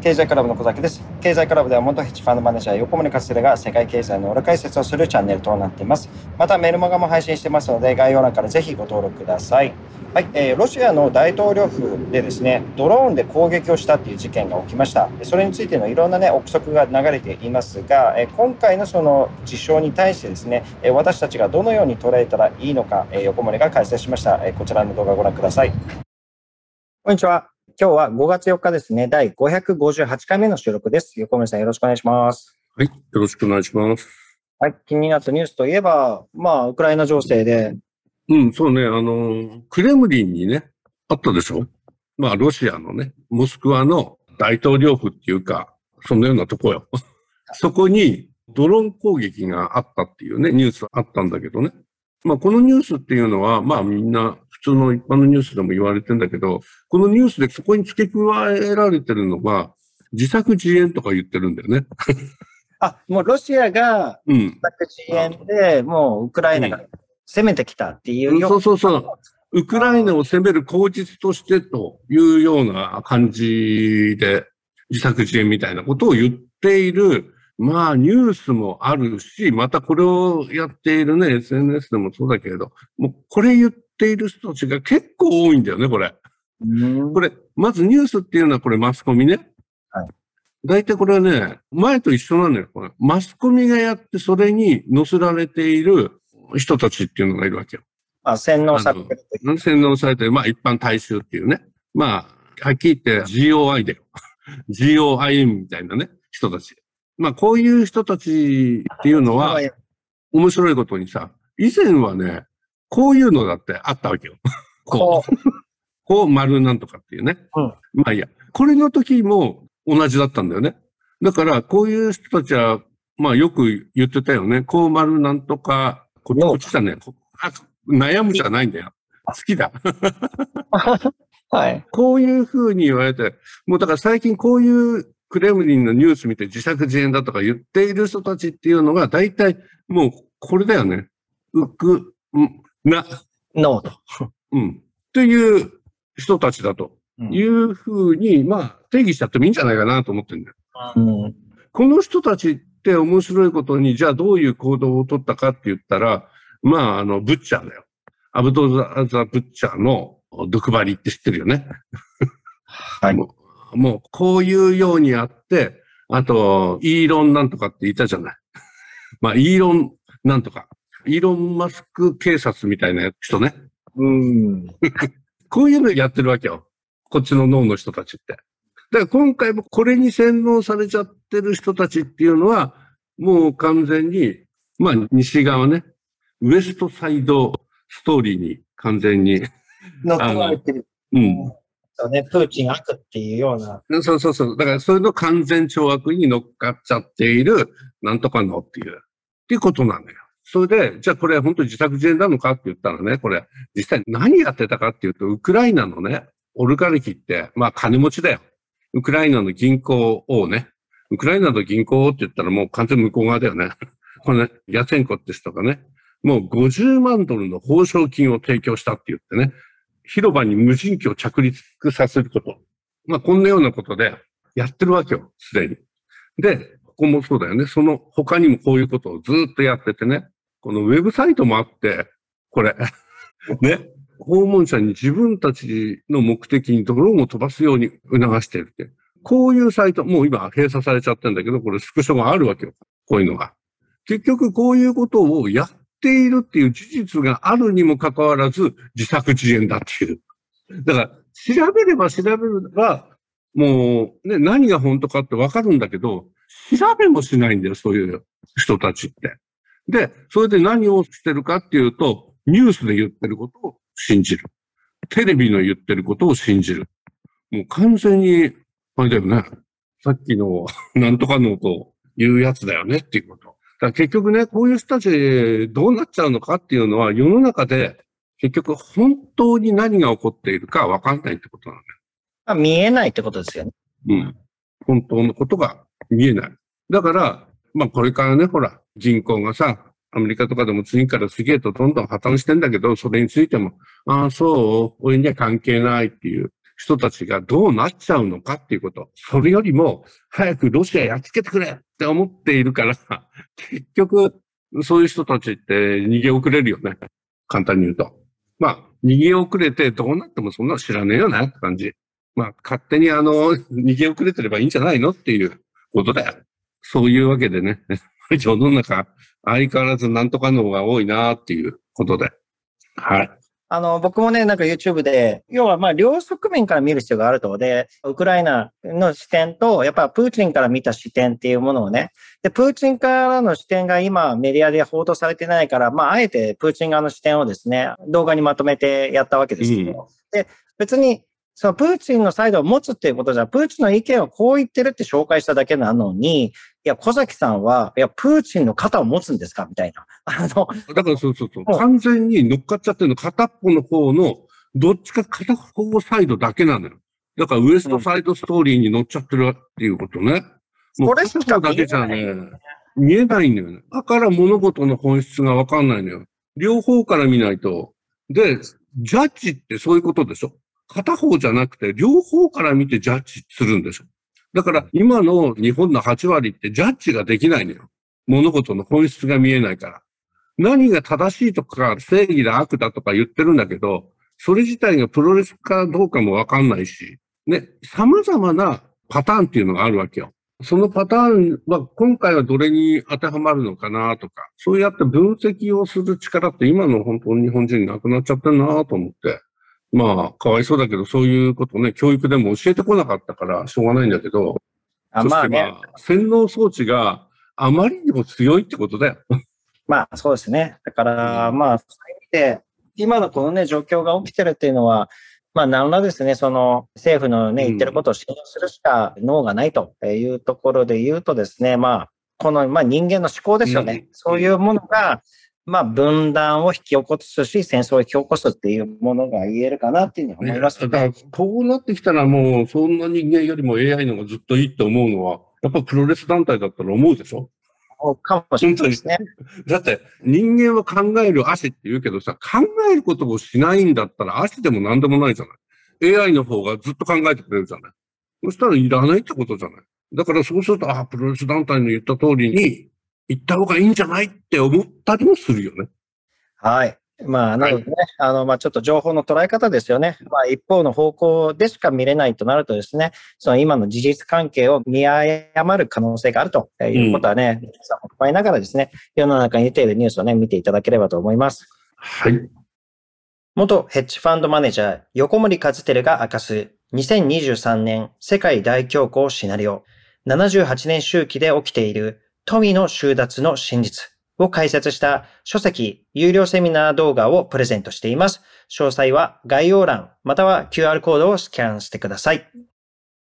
経済クラブの小崎です。経済クラブでは元ヘッジファンドマネージャー横森勝が世界経済の裏解説をするチャンネルとなっています。またメルマガも配信してますので、概要欄からぜひご登録ください。はい、ロシアの大統領府でですね、ドローンで攻撃をしたという事件が起きました。それについてのいろんな憶測が流れていますが、今回のその事象に対してですね、私たちがどのように捉えたらいいのか、横森が解説しました。こちらの動画をご覧ください。こんにちは。今日は5月4日ですね、第558回目の収録です。横森さん、よろしくお願いします。 はい、よろしくお願いします。 はい、気になったニュースといえば、ウクライナ情勢で。 そうね、クレムリンにね、あったでしょ。ロシアのね、モスクワの大統領府っていうか、そんなようなとこよ。そこにドローン攻撃があったっていうね、ニュースあったんだけどね。このニュースっていうのは、みんな普通の一般のニュースでも言われてんだけど、このニュースでそこに付け加えられてるのが、自作自演とか言ってるんだよね。 もうロシアが自作自演で、もうウクライナが攻めてきたっていうような。 そう。ウクライナを攻める口実としてというような感じで、自作自演みたいなことを言っている、ニュースもあるし、またこれをやっているね、SNS でもそうだけれど、もうこれ言っている人たちが結構多いんだよね、これ。これ、まずニュースっていうのはこれマスコミね。 はい。 大体これはね、前と一緒なんだよ。これマスコミがやってそれに載せられている人たちっていうのがいるわけよ。 洗脳されてる。 洗脳されてる。一般大衆っていうね。はっきり言って GOI だよ。GOIM みたいなね、人たち。こういう人たちっていうのは、面白いことにさ、以前はね、こういうのだってあったわけよ。こう丸なんとかっていうね。いや。これの時も同じだったんだよね。だから、こういう人たちは、よく言ってたよね。こう丸なんとか、こっちだね。悩むじゃないんだよ。好きだ。 はい。 こういう風に言われて、もうだから最近こういうクレムリンのニュース見て自作自演だとか言っている人たちっていうのが大体もうこれだよね。ノーと。 という人たちだという風に、定義しちゃってもいいんじゃないかなと思ってるんだよ。この人たちって面白いことに、じゃあどういう行動を取ったかって言ったら、ブッチャーだよ。アブドザ・ブッチャーの毒針って知ってるよね。 はい。 もう、こういうようにあって、あと、イーロンなんとかっていたじゃない。イーロンなんとか。イーロンマスク警察みたいな人ね。こういうのやってるわけよ。こっちの脳の人たちって。だから今回もこれに洗脳されちゃってる人たちっていうのは、もう完全に、西側ね、ウエストサイドストーリーに完全に。 乗っ取られてる。そうね、プーチン悪っていうような。 そう。だからそれの完全懲悪に乗っかっちゃっている、なんとかのっていうことなんだよ。それで、じゃあこれ本当に自作自演なのかって言ったらね、これ、実際何やってたかっていうと、ウクライナのね、オルガルヒって、金持ちだよ。ウクライナの銀行をね、ウクライナの銀行って言ったらもう完全向こう側だよね。これね、ヤツェンコって人がね、もう50万ドルの報奨金を提供したって言ってね、広場に無人機を着陸させること。こんなようなことでやってるわけよ、すでに。で、ここもそうだよね。その他にもこういうことをずっとやっててね、このウェブサイトもあって、これ、ね、訪問者に自分たちの目的にドローンを飛ばすように促しているって。こういうサイト、もう今閉鎖されちゃってるんだけど、これスクショがあるわけよ。こういうのが。結局こういうことをやっているっていう事実があるにもかかわらず、自作自演だっていう。だから、調べれば調べれば、もう、ね、何が本当かってわかるんだけど、調べもしないんだよ、そういう人たちって。で、それで何をしてるかっていうと、ニュースで言ってることを信じる。テレビの言ってることを信じる。もう完全に、あれだよね。さっきのなんとかのというやつだよねっていうこと。だから結局ね、こういう人たちどうなっちゃうのかっていうのは世の中で結局本当に何が起こっているかわかんないってことなんだよ。 見えないってことですよね。 本当のことが見えない。だから、これからね、ほら、銀行がさ、アメリカとかでも次から次へとどんどん破綻してんだけど、それについても、そう、俺には関係ないっていう。 人たちがどうなっちゃうのかっていうこと。それよりも、早くロシアやっつけてくれって思っているから、結局、そういう人たちって逃げ遅れるよね。簡単に言うと。まあ、逃げ遅れてどうなってもそんなの知らねえよなって感じ。まあ、勝手に逃げ遅れてればいいんじゃないのっていうことだよ。そういうわけでね、世の中、相変わらずなんとかのが多いなっていうことで。はい。 僕もね、なんか YouTube で、要はまあ両側面から見る必要があると。で、ウクライナの視点と、やっぱプーチンから見た視点っていうものをね、で、プーチンからの視点が今メディアで報道されてないから、まああえてプーチン側の視点をですね、動画にまとめてやったわけですけど、で、別に、そのプーチンのサイドを持つっていうことじゃ、プーチンの意見をこう言ってるって紹介しただけなのに、いや、小崎さんは、いや、プーチンの肩を持つんですかみたいな。 だからそう。完全に乗っかっちゃってるの、片っぽの方の、どっちか片方サイドだけなのよ。だからウエストサイドストーリーに乗っちゃってるっていうことね。もう片方だけじゃね、見えないんだよね。だから物事の本質がわかんないのよ。両方から見ないと。で、ジャッジってそういうことでしょ。片方じゃなくて、両方から見てジャッジするんでしょ。だから今の日本の8割ってジャッジができないのよ。物事の本質が見えないから。何が正しいとか正義だ悪だとか言ってるんだけど、それ自体がプロレスかどうかもわかんないし、ね、様々なパターンっていうのがあるわけよ。そのパターンは今回はどれに当てはまるのかなとか、そうやって分析をする力って今の本当に日本人なくなっちゃってるなと思って。まあ、かわいそうだけど、そういうことね、教育でも教えてこなかったからしょうがないんだけど、そしてまあ、洗脳装置があまりにも強いってことだよ。 まあ、そうですね。だから、まあ、そういう意味で、今のこのね、状況が起きてるっていうのは、まあ、なんらですね、その政府のね、言ってることを信用するしか能がないというところで言うとですね、まあ、この、まあ、人間の思考ですよね。そういうものが、まあ、分断を引き起こすし、戦争を引き起こすっていうものが言えるかなっていうふうに思います。 だから、こうなってきたらもう、そんな人間よりも AI の方がずっといいって思うのは、やっぱプロレス団体だったら思うでしょ？ かもしれないですね。 だって、人間は考える足って言うけどさ、考えることをしないんだったら足でも何でもないじゃない。AI の方がずっと考えてくれるじゃない。そしたらいらないってことじゃない。だからそうすると、プロレス団体の言った通りに、行った方がいいんじゃないって思ったりもするよね。 はい。まあ、なのでね、まあ、ちょっと情報の捉え方ですよね。まあ、一方の方向でしか見れないとなるとですね、その今の事実関係を見誤る可能性があるということはね、皆さんも踏まえながらですね、世の中に出ているニュースをね、見ていただければと思います。 はい。 元ヘッジファンドマネージャー、横森和輝が明かす2023年世界大恐慌シナリオ、78年周期で起きている富の収奪の真実を解説した書籍、有料セミナー動画をプレゼントしています。詳細は概要欄または QR コードをスキャンしてください。